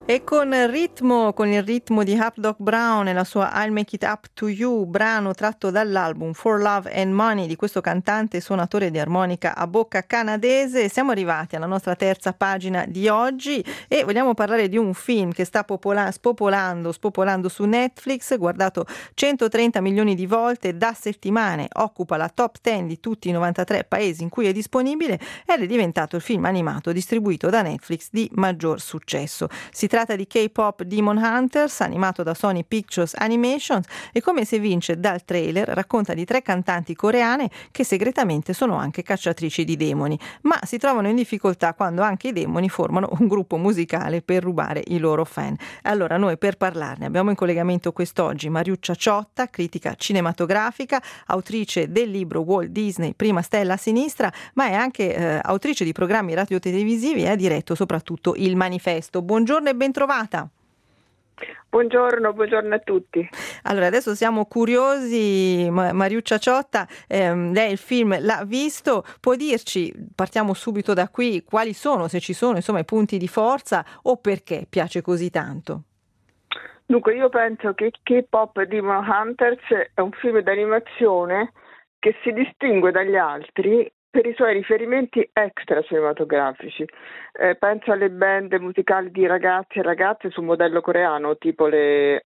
E con il ritmo di Hap Dog Brown e la sua I'll Make It Up to You, brano tratto dall'album For Love and Money di questo cantante e suonatore di armonica a bocca canadese, siamo arrivati alla nostra terza pagina di oggi e vogliamo parlare di un film che sta spopolando su Netflix, guardato 130 milioni di volte da settimane, occupa la top 10 di tutti i 93 paesi in cui è disponibile ed è diventato il film animato distribuito da Netflix di maggior successo. Si tratta di K-Pop Demon Hunters, animato da Sony Pictures Animations, e come si evince dal trailer racconta di 3 cantanti coreane che segretamente sono anche cacciatrici di demoni, ma si trovano in difficoltà quando anche i demoni formano un gruppo musicale per rubare i loro fan. Allora noi per parlarne abbiamo in collegamento quest'oggi Mariuccia Ciotta, critica cinematografica, autrice del libro Walt Disney, prima stella a sinistra, ma è anche autrice di programmi radiotelevisivi e ha diretto soprattutto Il Manifesto. Buongiorno e bentrovata. Buongiorno a tutti. Allora, adesso siamo curiosi, Mariuccia Ciotta, lei il film l'ha visto, può dirci, partiamo subito da qui, quali sono, se ci sono, insomma, i punti di forza o perché piace così tanto? Dunque, io penso che K-Pop Demon Hunters è un film d'animazione che si distingue dagli altri per i suoi riferimenti extra cinematografici. Penso alle band musicali di ragazzi e ragazze su modello coreano, tipo le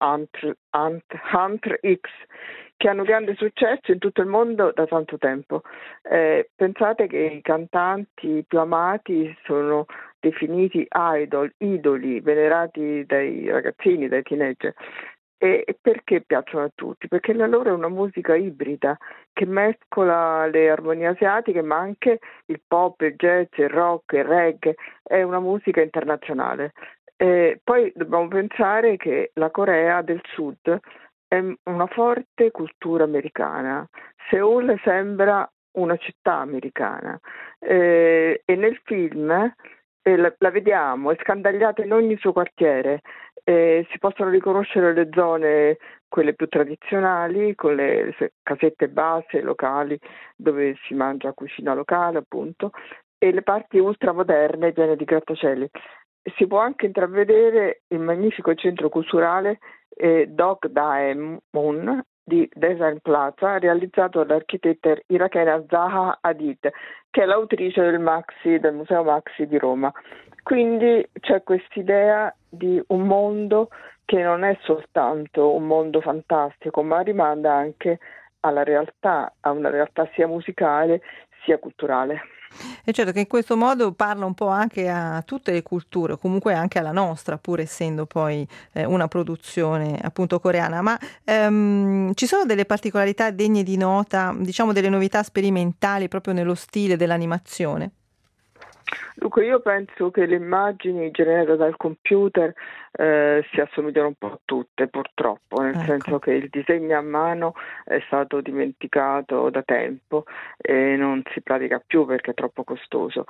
Hunter X, che hanno grande successo in tutto il mondo da tanto tempo. Pensate che i cantanti più amati sono definiti idoli, venerati dai ragazzini, dai teenager. E perché piacciono a tutti? Perché la loro è una musica ibrida che mescola le armonie asiatiche ma anche il pop, il jazz, il rock, il reggae, è una musica internazionale. Poi dobbiamo pensare che la Corea del Sud è una forte cultura americana. Seoul sembra una città americana e nel film la vediamo, è scandagliata in ogni suo quartiere. Si possono riconoscere le zone, quelle più tradizionali, con le casette base locali dove si mangia cucina locale, appunto, e le parti ultramoderne piene di grattacieli. Si può anche intravedere il magnifico centro culturale Dog Daemun di Design Plaza, realizzato dall'architetta irachena Zaha Hadid, che è l'autrice del Museo Maxi di Roma. Quindi c'è quest'idea di un mondo che non è soltanto un mondo fantastico, ma rimanda anche alla realtà, a una realtà sia musicale sia culturale. E certo che in questo modo parla un po' anche a tutte le culture, comunque anche alla nostra, pur essendo poi una produzione appunto coreana. Ma ci sono delle particolarità degne di nota, diciamo delle novità sperimentali proprio nello stile dell'animazione? Dunque, io penso che le immagini generate dal computer si assomigliano un po' a tutte, purtroppo, nel senso che il disegno a mano è stato dimenticato da tempo e non si pratica più perché è troppo costoso.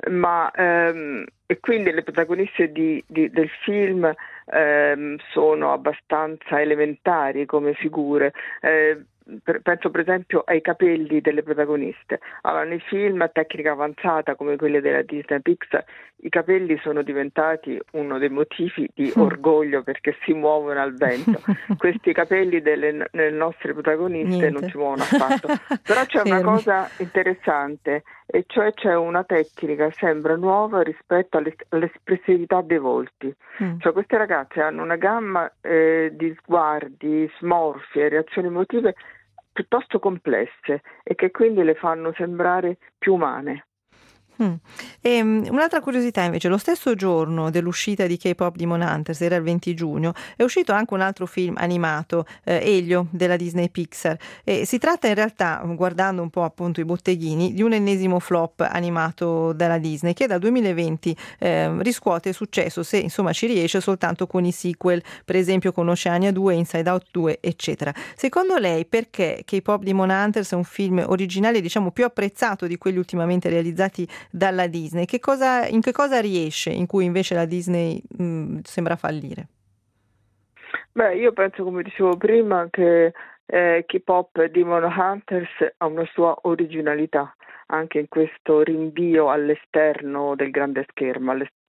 E quindi le protagoniste del film sono abbastanza elementari come figure. Penso per esempio ai capelli delle protagoniste. Allora, nei film a tecnica avanzata come quelle della Disney Pixar, i capelli sono diventati uno dei motivi di orgoglio perché si muovono al vento. Questi capelli delle nostre protagoniste non si muovono affatto. Però c'è una cosa interessante, e cioè c'è una tecnica, sembra nuova rispetto all'espressività dei volti. Cioè queste ragazze hanno una gamma di sguardi, smorfie, reazioni emotive piuttosto complesse e che quindi le fanno sembrare più umane. E un'altra curiosità invece, lo stesso giorno dell'uscita di K-Pop Demon Hunters, era il 20 giugno, è uscito anche un altro film animato, Elio, della Disney Pixar. Si tratta in realtà, guardando un po' appunto i botteghini, di un ennesimo flop animato dalla Disney che dal 2020 riscuote successo, se insomma ci riesce, soltanto con i sequel, per esempio con Oceania 2, Inside Out 2, eccetera. Secondo lei perché K-Pop Demon Hunters è un film originale, diciamo più apprezzato di quelli ultimamente realizzati dalla Disney? In che cosa riesce in cui invece la Disney sembra fallire? Io penso, come dicevo prima, che K-Pop Demon Hunters ha una sua originalità anche in questo rinvio all'esterno del grande schermo,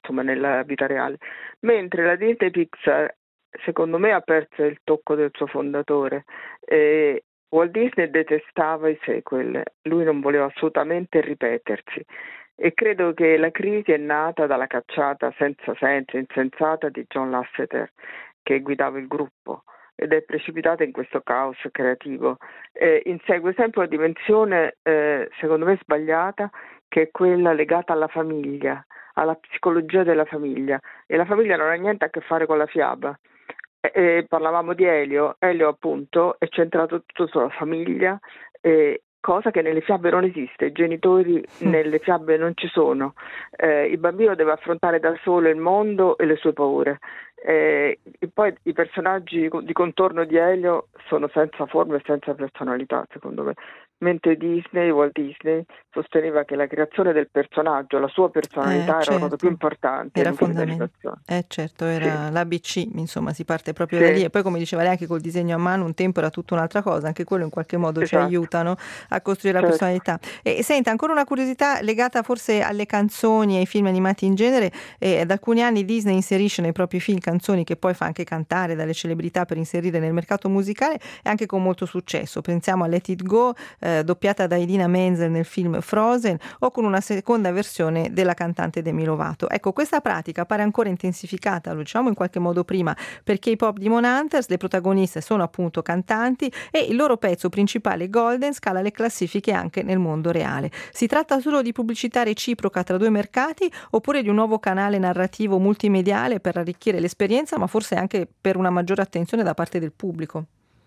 insomma nella vita reale, mentre la Disney Pixar secondo me ha perso il tocco del suo fondatore. Walt Disney detestava i sequel, lui non voleva assolutamente ripetersi e credo che la crisi è nata dalla cacciata senza senso, insensata di John Lasseter che guidava il gruppo ed è precipitata in questo caos creativo. Insegue sempre una dimensione secondo me sbagliata, che è quella legata alla famiglia, alla psicologia della famiglia, e la famiglia non ha niente a che fare con la fiaba. Parlavamo di Elio appunto è centrato tutto sulla famiglia, cosa che nelle fiabe non esiste, i genitori nelle fiabe non ci sono, il bambino deve affrontare da solo il mondo e le sue paure. E poi i personaggi di contorno di Elio sono senza forma e senza personalità, secondo me, mentre Walt Disney sosteneva che la creazione del personaggio, la sua personalità era la cosa più importante era in un film d'animazione. Certo, era l'ABC, insomma, si parte proprio Sì. da lì, e poi come diceva lei anche col disegno a mano un tempo era tutta un'altra cosa, anche quello in qualche modo ci aiutano a costruire la personalità. E senta, ancora una curiosità legata forse alle canzoni e ai film animati in genere, da alcuni anni Disney inserisce nei propri film canzoni che poi fa anche cantare dalle celebrità per inserire nel mercato musicale, e anche con molto successo. Pensiamo a Let It Go, doppiata da Idina Menzel nel film Frozen, o con una seconda versione della cantante Demi Lovato. Ecco, questa pratica pare ancora intensificata, lo diciamo in qualche modo prima, per K-Pop Demon Hunters. Le protagoniste sono appunto cantanti e il loro pezzo principale, Golden, scala le classifiche anche nel mondo reale. Si tratta solo di pubblicità reciproca tra due mercati, oppure di un nuovo canale narrativo multimediale per arricchire l'esperienza, ma forse anche per una maggiore attenzione da parte del pubblico?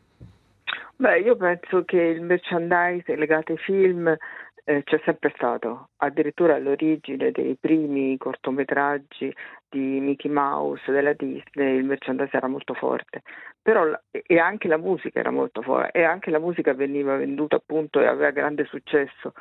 Io penso che il merchandise legato ai film c'è sempre stato, addirittura all'origine dei primi cortometraggi di Mickey Mouse, della Disney, il merchandise era molto forte, però e anche la musica era molto forte, e anche la musica veniva venduta appunto e aveva grande successo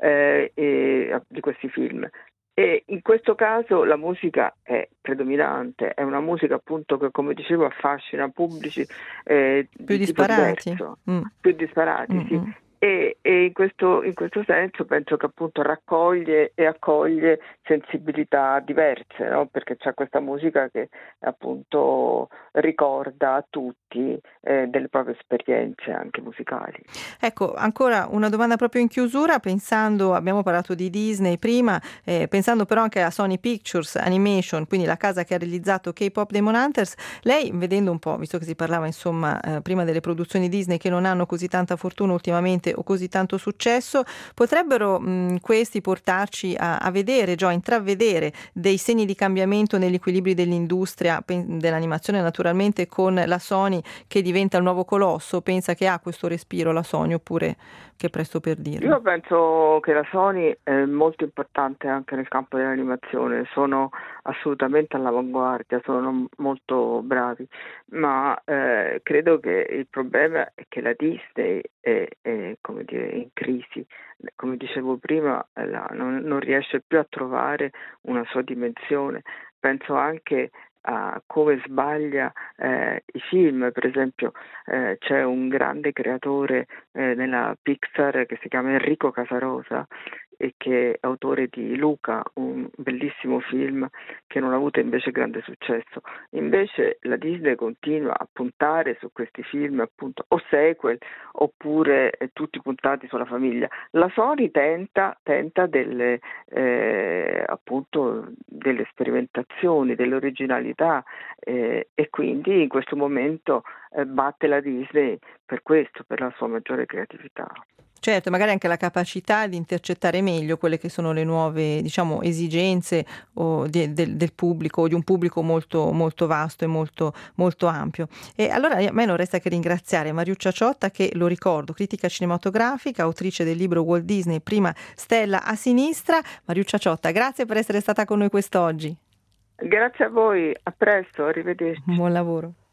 di questi film. E in questo caso la musica è predominante, è una musica appunto che, come dicevo, affascina pubblici più disparati. Più disparati, sì. E in questo senso penso che appunto raccoglie e accoglie sensibilità diverse, no? Perché c'è questa musica che appunto ricorda a tutti delle proprie esperienze anche musicali. Ecco, ancora una domanda proprio in chiusura, abbiamo parlato di Disney prima, pensando però anche a Sony Pictures Animation, quindi la casa che ha realizzato K-Pop Demon Hunters. Lei, vedendo un po', visto che si parlava insomma prima delle produzioni Disney che non hanno così tanta fortuna ultimamente o così tanto successo, potrebbero questi portarci a vedere, a intravedere dei segni di cambiamento negli equilibri dell'industria dell'animazione, naturalmente, con la Sony che diventa il nuovo colosso? Pensa che ha questo respiro la Sony, oppure che è presto per dirlo? Io penso che la Sony è molto importante anche nel campo dell'animazione, sono assolutamente all'avanguardia, sono molto bravi, ma credo che il problema è che la Disney è come dire, in crisi. Come dicevo prima, non riesce più a trovare una sua dimensione. Penso anche a come sbaglia i film. Per esempio c'è un grande creatore nella Pixar che si chiama Enrico Casarosa e che è autore di Luca, un bellissimo film che non ha avuto invece grande successo. Invece la Disney continua a puntare su questi film appunto o sequel oppure tutti puntati sulla famiglia. La Sony tenta delle appunto delle sperimentazioni, delle originalità e quindi in questo momento batte la Disney per questo, per la sua maggiore creatività. Certo, magari anche la capacità di intercettare meglio quelle che sono le nuove, diciamo, esigenze del pubblico, o di un pubblico molto, molto vasto e molto, molto ampio. E allora a me non resta che ringraziare Mariuccia Ciotta, che, lo ricordo, critica cinematografica, autrice del libro Walt Disney, prima stella a sinistra. Mariuccia Ciotta, grazie per essere stata con noi quest'oggi. Grazie a voi, a presto, arrivederci. Buon lavoro.